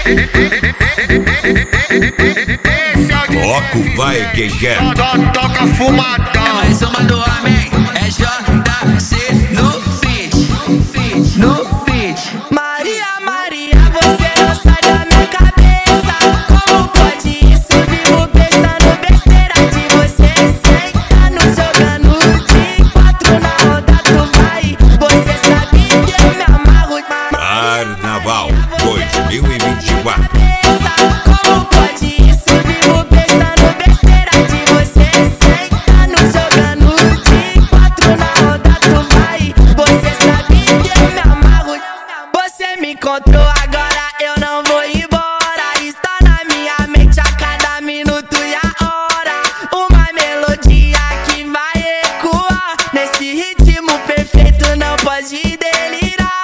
Toco vai quem quer. Toca fumadão. É mais uma do homem, é JC no beat, no beat. Maria, Maria, você não sai da minha cabeça. Como pode isso? Vivo pensando besteira de você. Sentando, jogando de 4 na roda, tu vai. Você sabe que eu me amarro. Carnaval 2024. Como pode isso? Vivo pensando besteira de você. Sentando, jogando de 4 na roda, tu vai. Você sabe que eu me amarro. Você me encontrou agora, eu não vou embora. Está na minha mente a cada minuto e a hora. Uma melodia que vai ecoar. Nesse ritmo perfeito não pode delirar.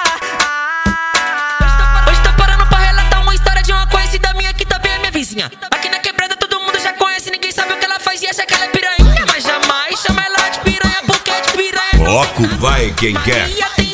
Hoje tô parando pra relatar uma história de uma conhecida minha que também é minha vizinha. Aqui na quebrada todo mundo já conhece, ninguém sabe o que ela faz e acha que ela é piranha. Mas jamais chama ela de piranha porque de piranha Toco vai quem quer. Maria tem